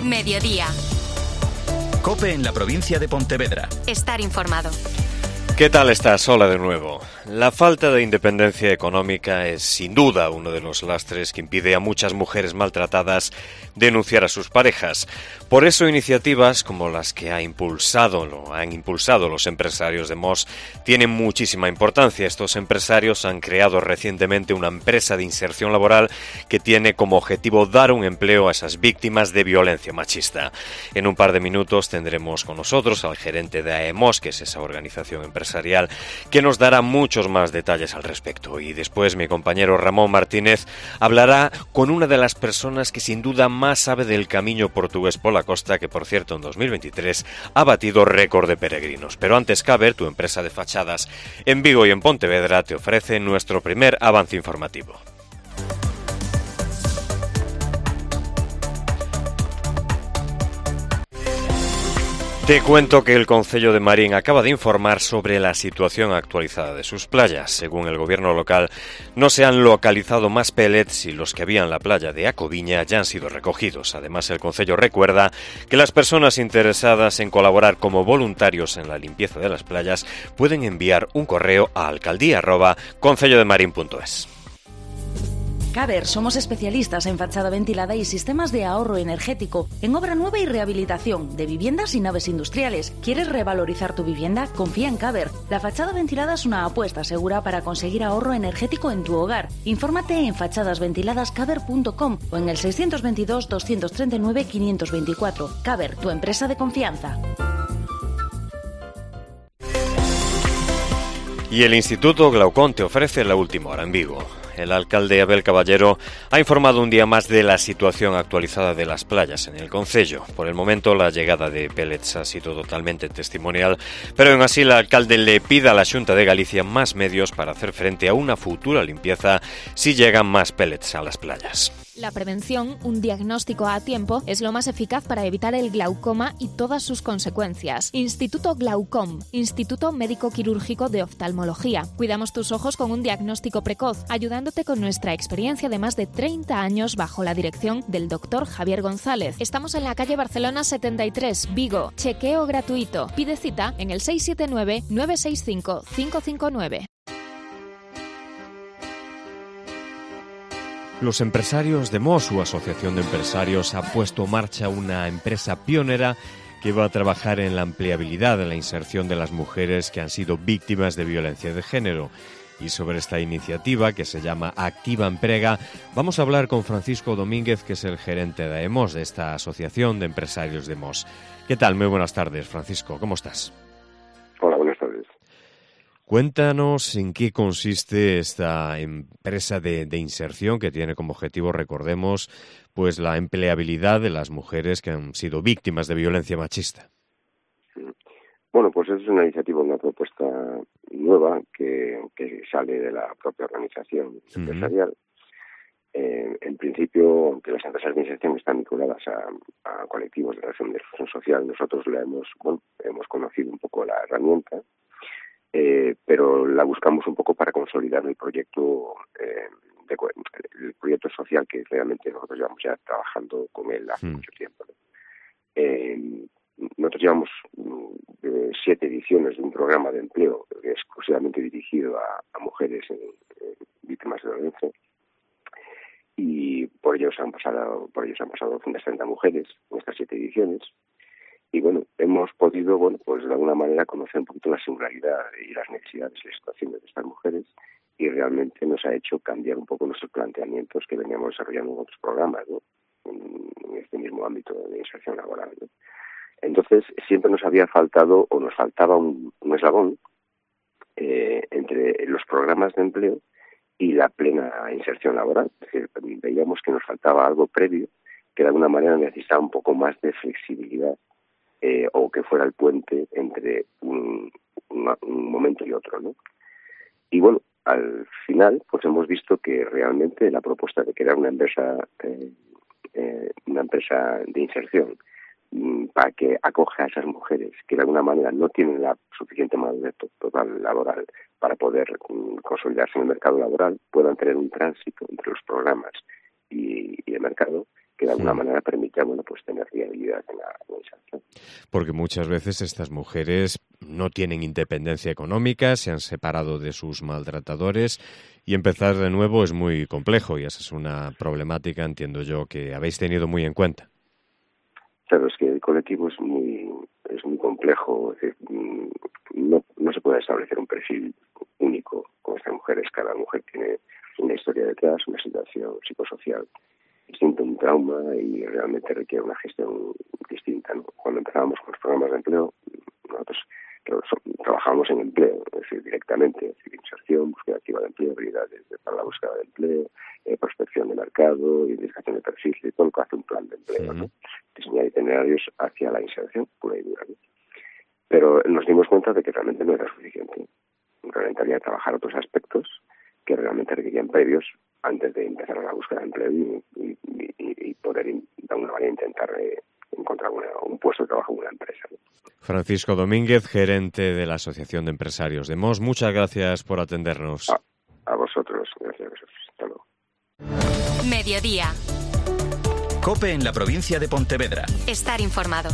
Mediodía. COPE en la provincia de Pontevedra. Estar informado. ¿Qué tal estás? Hola de nuevo. La falta de independencia económica es sin duda uno de los lastres que impide a muchas mujeres maltratadas denunciar a sus parejas. Por eso iniciativas como las que han impulsado los empresarios de Mos tienen muchísima importancia. Estos empresarios han creado recientemente una empresa de inserción laboral que tiene como objetivo dar un empleo a esas víctimas de violencia machista. En un par de minutos tendremos con nosotros al gerente de AEMOS, que es esa organización empresarial, que nos dará muchos más detalles al respecto. Y después mi compañero Ramón Martínez hablará con una de las personas que sin duda más sabe del camino portugués por la costa, que por cierto en 2023 ha batido récord de peregrinos. Pero antes, Caber, tu empresa de fachadas en Vigo y en Pontevedra, te ofrece nuestro primer avance informativo. Te cuento que el Concello de Marín acaba de informar sobre la situación actualizada de sus playas. Según el gobierno local, no se han localizado más pellets y los que había en la playa de Acoviña ya han sido recogidos. Además, el Concello recuerda que las personas interesadas en colaborar como voluntarios en la limpieza de las playas pueden enviar un correo a alcaldía@concellodemarin.es. Caber, somos especialistas en fachada ventilada y sistemas de ahorro energético, en obra nueva y rehabilitación de viviendas y naves industriales. ¿Quieres revalorizar tu vivienda? Confía en Caber. La fachada ventilada es una apuesta segura para conseguir ahorro energético en tu hogar. Infórmate en fachadasventiladascaber.com o en el 622 239 524. Caber, tu empresa de confianza. Y el Instituto Glaucón te ofrece la última hora en Vigo. El alcalde Abel Caballero ha informado un día más de la situación actualizada de las playas en el concello. Por el momento, la llegada de pellets ha sido totalmente testimonial, pero aún así el alcalde le pide a la Xunta de Galicia más medios para hacer frente a una futura limpieza si llegan más pellets a las playas. La prevención, un diagnóstico a tiempo, es lo más eficaz para evitar el glaucoma y todas sus consecuencias. Instituto Glaucom, Instituto Médico Quirúrgico de Oftalmología. Cuidamos tus ojos con un diagnóstico precoz, ayudándote con nuestra experiencia de más de 30 años bajo la dirección del Dr. Javier González. Estamos en la calle Barcelona 73, Vigo. Chequeo gratuito. Pide cita en el 679 965 559. Los empresarios de Mos, su asociación de empresarios, ha puesto en marcha una empresa pionera que va a trabajar en la empleabilidad, en la inserción de las mujeres que han sido víctimas de violencia de género. Y sobre esta iniciativa, que se llama Activa Emprega, vamos a hablar con Francisco Domínguez, que es el gerente de AEMOS, de esta asociación de empresarios de Mos. ¿Qué tal? Muy buenas tardes, Francisco. ¿Cómo estás? Hola, buenas tardes. Cuéntanos en qué consiste esta empresa de inserción que tiene como objetivo, recordemos, pues la empleabilidad de las mujeres que han sido víctimas de violencia machista. Bueno, pues es una iniciativa, una propuesta nueva que sale de la propia organización empresarial. En principio, aunque las empresas de inserción están vinculadas a colectivos de régimen social, nosotros hemos conocido un poco la herramienta, pero la buscamos un poco para consolidar el proyecto social que realmente nosotros llevamos ya trabajando con él hace mucho tiempo, ¿no? Nosotros llevamos 7 ediciones de un programa de empleo que es exclusivamente dirigido a mujeres víctimas de violencia, y por ellos han pasado 230 mujeres en estas 7 ediciones. Y bueno, hemos podido, pues de alguna manera conocer un poquito la singularidad y las necesidades y las situaciones de estas mujeres, y realmente nos ha hecho cambiar un poco nuestros planteamientos que veníamos desarrollando en otros programas, ¿no? En este mismo ámbito de inserción laboral, ¿no? Entonces, siempre nos faltaba un eslabón entre los programas de empleo y la plena inserción laboral. Es decir, veíamos que nos faltaba algo previo, que de alguna manera necesitaba un poco más de flexibilidad, o que fuera el puente entre un momento y otro, ¿no? Y bueno, al final pues hemos visto que realmente la propuesta de crear una empresa de inserción para que acoja a esas mujeres que de alguna manera no tienen la suficiente madurez total laboral para poder consolidarse en el mercado laboral, puedan tener un tránsito entre los programas y el mercado, que de alguna manera permita, bueno, pues tener viabilidad en la inserción. Porque muchas veces estas mujeres no tienen independencia económica, se han separado de sus maltratadores y empezar de nuevo es muy complejo, y esa es una problemática, entiendo yo, que habéis tenido muy en cuenta. Claro, es que el colectivo es muy complejo, es decir, no se puede establecer un perfil único con estas mujeres. Cada mujer tiene una historia detrás, una situación psicosocial distinta, un trauma, y realmente requiere una gestión distinta, ¿no? Cuando empezábamos con los programas de empleo, nosotros trabajábamos en empleo, es decir, directamente, es decir, inserción, búsqueda activa de empleo, habilidades para la búsqueda de empleo, prospección de mercado, identificación de perfil, y todo lo que hace un plan de empleo, ¿no? Diseñar itinerarios hacia la inserción pura y dura, ¿no? Pero nos dimos cuenta de que realmente no era suficiente. Realmente había que trabajar otros aspectos que realmente requerían previos antes de empezar la búsqueda de empleo y poder de alguna manera intentar encontrar un puesto de trabajo en una empresa, ¿no? Francisco Domínguez, gerente de la Asociación de Empresarios de Mos, muchas gracias por atendernos. A vosotros, gracias a vosotros. Hasta luego. Mediodía. COPE en la provincia de Pontevedra. Estar informado.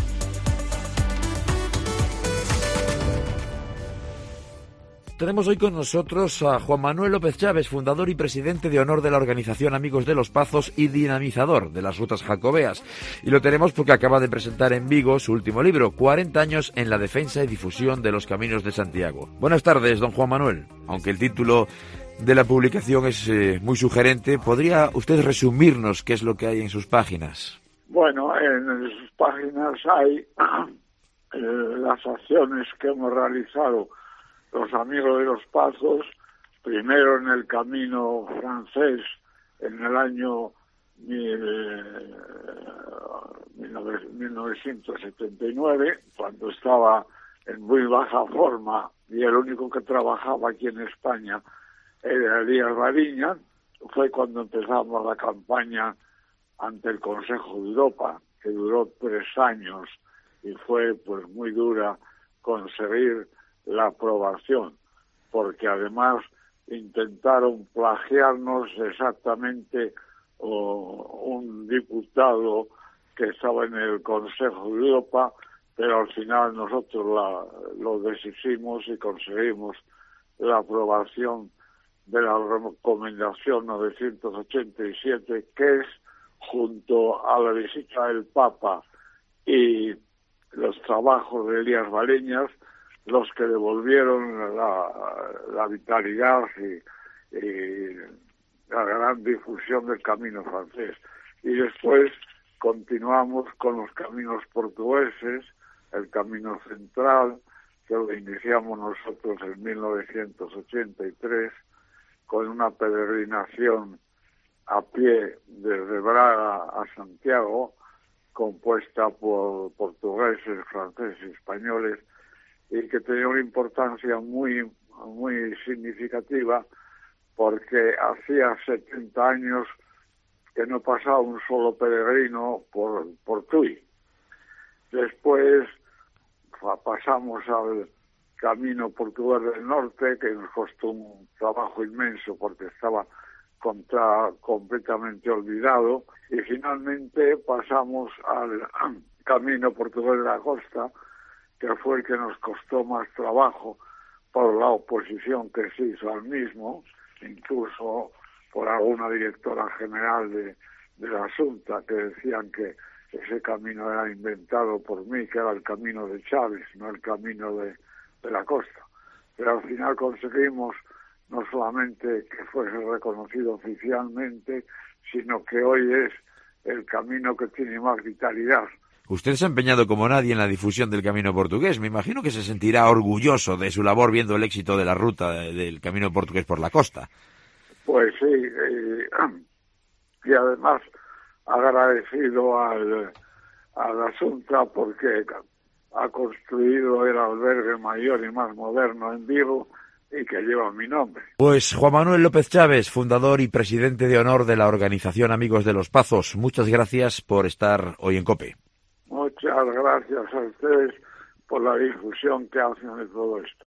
Tenemos hoy con nosotros a Juan Manuel López Chávez, fundador y presidente de honor de la organización Amigos de los Pazos y dinamizador de las rutas jacobeas. Y lo tenemos porque acaba de presentar en Vigo su último libro, 40 años en la defensa y difusión de los caminos de Santiago. Buenas tardes, don Juan Manuel. Aunque el título de la publicación es muy sugerente, ¿podría usted resumirnos qué es lo que hay en sus páginas? Bueno, en sus páginas hay las acciones que hemos realizado los Amigos de los Pazos, primero en el camino francés en el año 1979, cuando estaba en muy baja forma y el único que trabajaba aquí en España era Elías Bariña. Fue cuando empezamos la campaña ante el Consejo de Europa, que duró 3 años y fue pues muy dura conseguir la aprobación, porque además intentaron plagiarnos exactamente un diputado que estaba en el Consejo de Europa, pero al final nosotros lo deshicimos y conseguimos la aprobación de la recomendación 987, que es, junto a la visita del Papa y los trabajos de Elías Bariñas, los que devolvieron la vitalidad y la gran difusión del camino francés. Y después continuamos con los caminos portugueses, el camino central, que lo iniciamos nosotros en 1983, con una peregrinación a pie desde Braga a Santiago, compuesta por portugueses, franceses y españoles, y que tenía una importancia muy significativa, porque hacía 70 años que no pasaba un solo peregrino por Tui. Después pasamos al camino portugués del norte, que nos costó un trabajo inmenso porque estaba completamente olvidado, y finalmente pasamos al camino portugués de la costa, que fue el que nos costó más trabajo por la oposición que se hizo al mismo, incluso por alguna directora general de la Junta, que decían que ese camino era inventado por mí, que era el camino de Chávez, no el camino de la costa. Pero al final conseguimos no solamente que fuese reconocido oficialmente, sino que hoy es el camino que tiene más vitalidad. Usted se ha empeñado como nadie en la difusión del camino portugués. Me imagino que se sentirá orgulloso de su labor viendo el éxito de la ruta del camino portugués por la costa. Pues sí, y además agradecido al Asunta, porque ha construido el albergue mayor y más moderno en Vigo y que lleva mi nombre. Pues Juan Manuel López Chávez, fundador y presidente de honor de la organización Amigos de los Pazos, muchas gracias por estar hoy en COPE. Muchas gracias a ustedes por la difusión que hacen de todo esto.